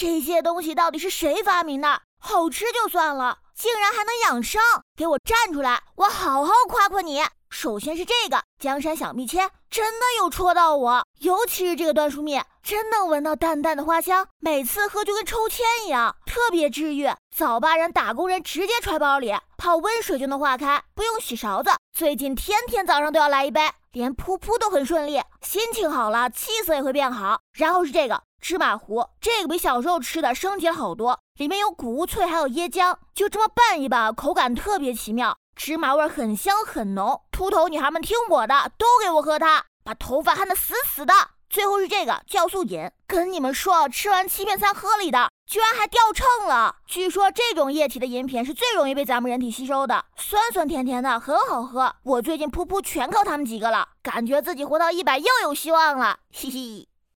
这些东西到底是谁发明的？好吃就算了，竟然还能养伤！给我站出来，我好好夸夸你。首先是这个江山小蜜签，真的有戳到我，尤其是这个椴树蜜，真能闻到淡淡的花香，每次喝就跟抽签一样，特别治愈。早八人打工人直接揣包里，泡温水就能化开，不用洗勺子。最近天天早上都要来一杯，连噗噗都很顺利，心情好了，气色也会变好。然后是这个芝麻糊，这个比小时候吃的升级了好多，里面有谷物脆还有椰浆，就这么拌一拌，口感特别奇妙，芝麻味很香很浓。秃头女孩们听我的，都给我喝它，把头发焊得死死的。最后是这个酵素饮，跟你们说，吃完7片餐喝了一袋，居然还掉秤了。据说这种液体的饮品是最容易被咱们人体吸收的，酸酸甜甜的，很好喝。我最近噗噗全靠他们几个了，感觉自己活到100又有希望了，嘿嘿。